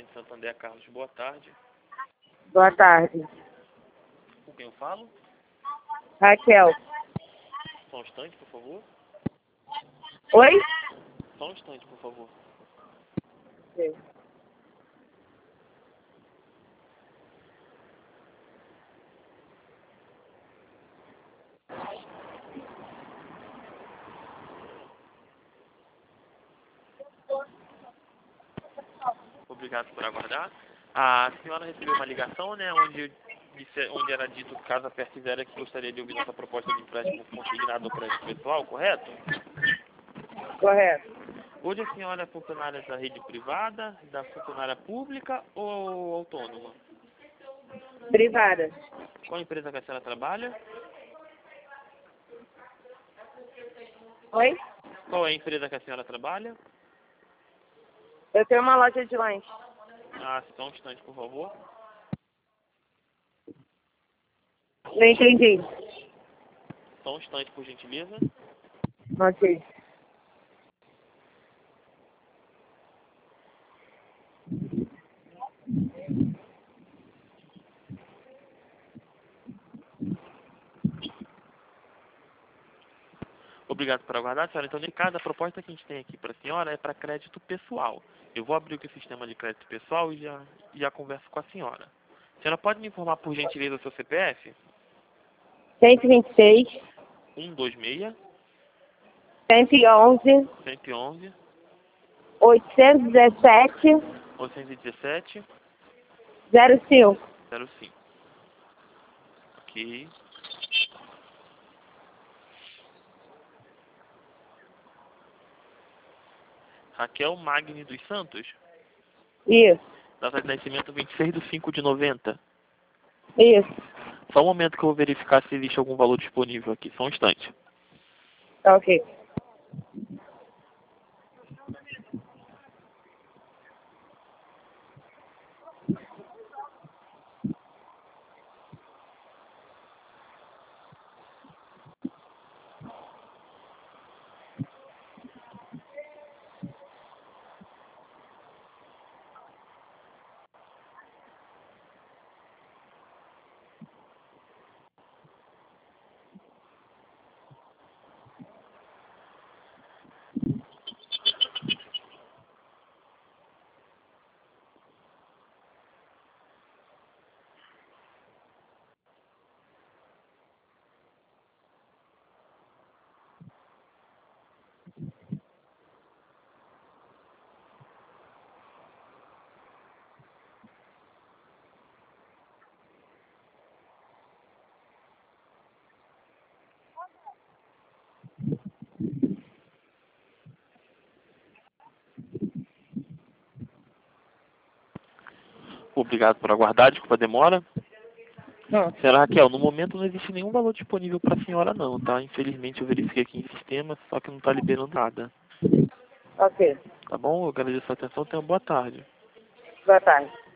Grande Santander, Carlos, boa tarde. Boa tarde. Com quem eu falo? Raquel. Só um instante, por favor. Oi? Só um instante, por favor. Sim. Obrigado por aguardar. A senhora recebeu uma ligação, né, onde era dito que caso aperte zero que gostaria de ouvir nossa proposta de empréstimo consignado ao crédito pessoal, correto? Correto. Hoje a senhora é funcionária da rede privada, da funcionária pública ou autônoma? Privada. Qual empresa que a senhora trabalha? Oi? Qual é a empresa que a senhora trabalha? Eu tenho uma loja de lanche. Ah, só um instante, por favor. Não entendi. Só um instante, por gentileza. Ok. Obrigado por aguardar, senhora. Então, de cada proposta que a gente tem aqui para a senhora é para crédito pessoal. Eu vou abrir aqui o sistema de crédito pessoal e já converso com a senhora. A senhora pode me informar, por gentileza, o seu CPF? 126, 126 111, 111 817, 817 05. 05. Ok. Raquel Magni dos Santos. Isso. Data de nascimento 26/5/90. Isso. Só um momento que eu vou verificar se existe algum valor disponível aqui. Só um instante. Ok. Obrigado por aguardar. Desculpa a demora. Não. Senhora Raquel, no momento não existe nenhum valor disponível para a senhora não, tá? Infelizmente eu verifiquei aqui em sistema, só que não está liberando nada. Ok. Tá bom? Eu agradeço a atenção. Tenha uma boa tarde. Boa tarde.